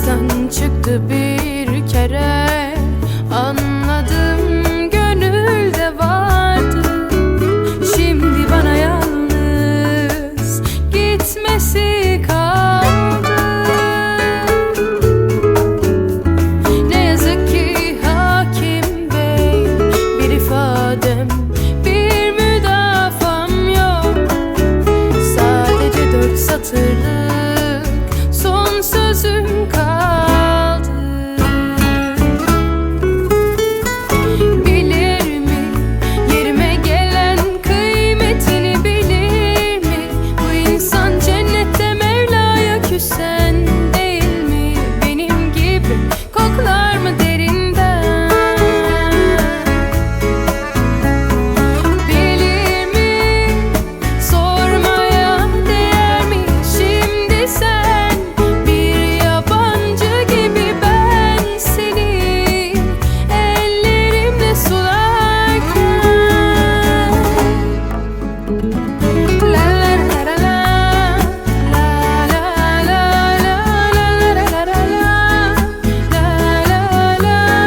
ağızdan çıktı bir kere. Anladım, gönülde vardı. Şimdi bana yalnız gitmesi kaldı. Ne yazık ki hakim bey, bir ifadem, bir müdafam yok. Sadece 4 satırlık son sözüm kaldı. Bilir mi, yerime gelen kıymetini bilir mi? Bu insan cennette Mevla'ya küsen değil mi? Benim gibi koklar mı derinden? Bilir mi, sormaya değer mi? Şimdi sen bir yabancı gibi, ben seni ellerimle sularken. La la la la la, la la la la, la la la la la, la la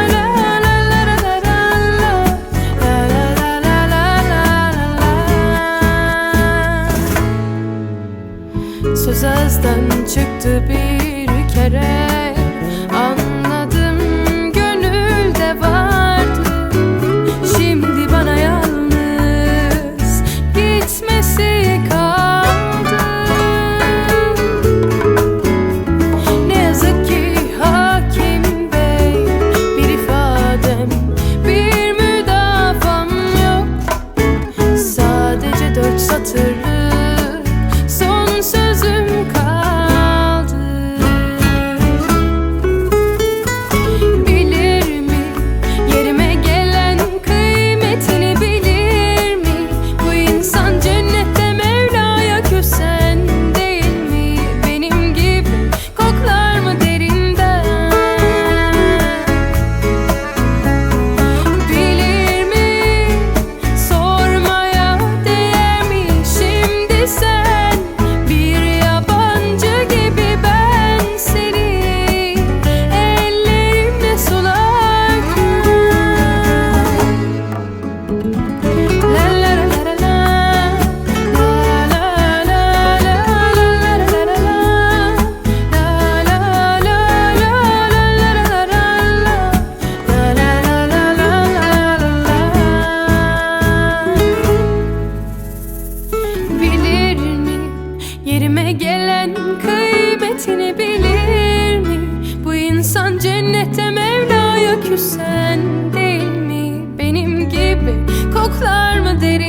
la. Söz ağızdan çıktı bir kere. Anladım, gönülde vardı. Şimdi bana yalnız gitmesi kaldı. Ne yazık ki hakim bey, bir ifadem, bir müdafam yok. Sadece 4 satırlık son sözüm kaldı. Bilir mi, yerime gelen kıymetini bilir mi? Bu insan cennette Mevla'ya küsen değil mi? Benim gibi koklar mı derinden? Bilir mi, sormaya değer mi? Şimdi sen bir yabancı gibi, ben seni ellerimle sularken. La la la la la, la la la la, la la la la la, la la la la. Bilir mi, yerime gelen kıymetini bilir mi? Bu insan cennette Mevla'ya küsen değil mi? Benim gibi koklar mı derinden?